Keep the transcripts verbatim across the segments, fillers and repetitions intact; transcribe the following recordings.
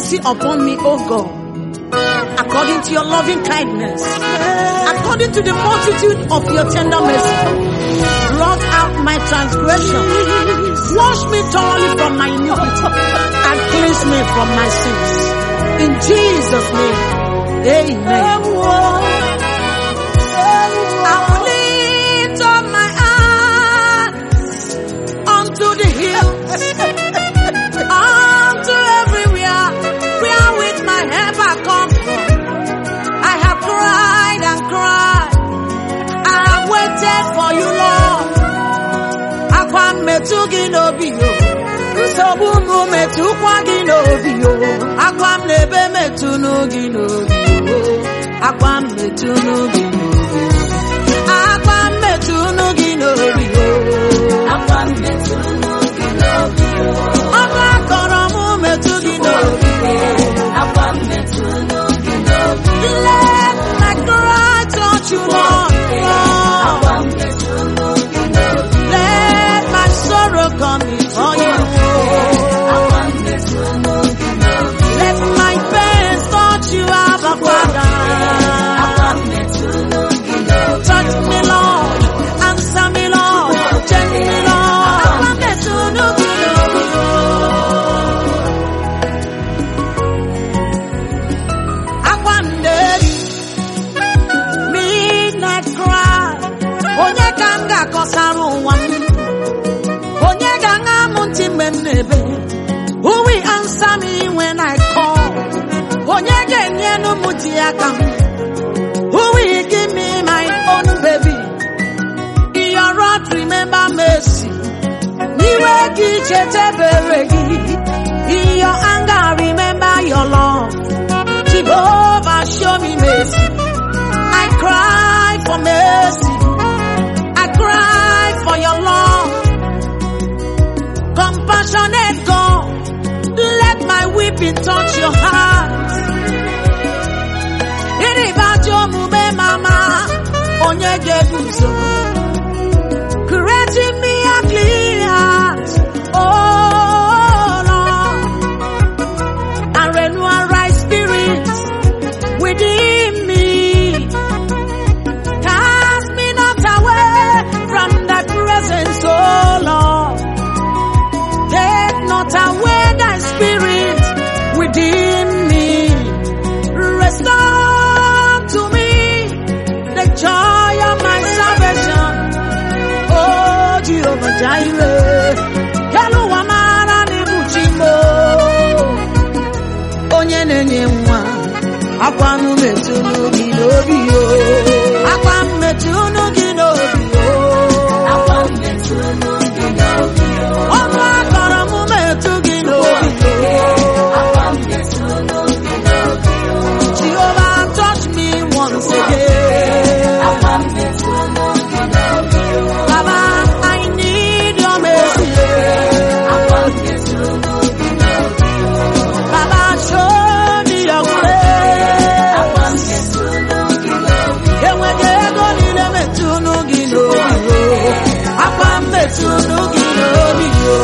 mercy upon me, O God, according to your loving kindness, according to the multitude of your tender mercy. Blot out my transgression, wash me thoroughly from my iniquity, and cleanse me from my sins. In Jesus' name, amen. I will lift up my eyes unto the hills, unto everywhere, where with my help I come from. I have cried and cried, I have waited for you, Lord. Akwam metugi nobio, sobu mu metukwa ginobio. Akwam nebe metunugi nobio, akwam metunugi nobio, akwam metunugi nobio, akwam metunugi nobio. Ama koromu metugi nobio, akwam metunugi nobio. Let my cry touch you, Lord. Let my sorrow come before you. Let my pains touch you, Abba Father. Touch me, Lord. Answer me, Lord. Change me, Lord. Midnight cry. Onye kanga kosaru wan. Onye ganga munti menebe. Who will answer me when I call? Onye genye no muti akam. Who will give me my own baby? In your wrath remember mercy. Niwe kichete beregi. In your anger remember your love. Jehovah show me mercy. I cry for mercy. I cry for your love. Compassionate God, let my weeping touch your heart. Iribajo mume mama, onye geduzo. Create in me a clean heart, oh Lord, and renew a right spirit within me. Cast me not away from thy presence, oh Lord. Take not away thy spirit within me. Restore to me the joy of my salvation. Oh, Jehovah Jireh. Hello, Amara Nebuchimo. Onye nenye mwa. Akwanu metunu ginobio. Akwam metunu ginobio. Akwam metunu ginobio. Omo akaramu metu ginobio. Akwam metunu ginobio. Jehovah touch me once again. Akwam metunu ginobio. Baba, I need your mercy. Akwam metunu ginobio. Baba, show me your grace. Akwam metunu ginobio. Ewege go nile metunu ginobio. Akwam metunu ginobio.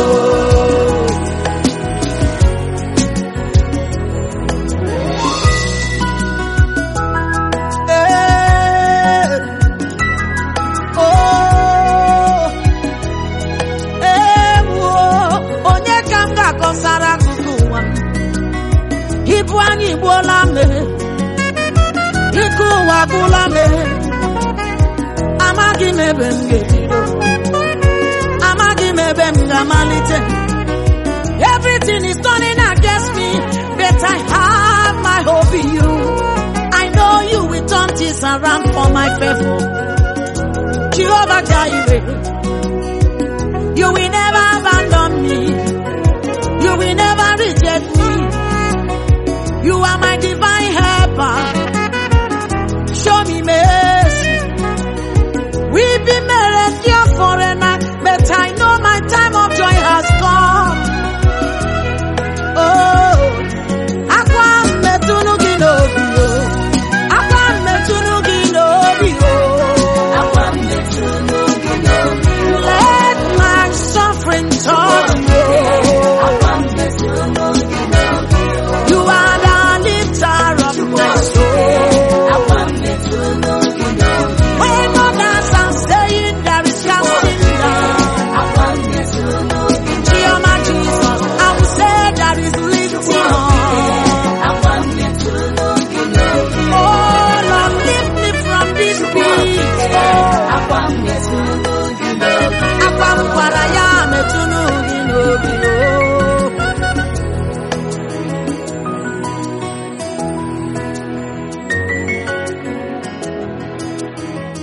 Eh, oh, eh, oh, onye kanga kosara kukuwa. Ibu anyi bola me, ikuwa gula me. Amagi me bengedido, amagi me bengamalite. Everything is turning against me, but I have my hope in you. I know you will turn this around for my favor.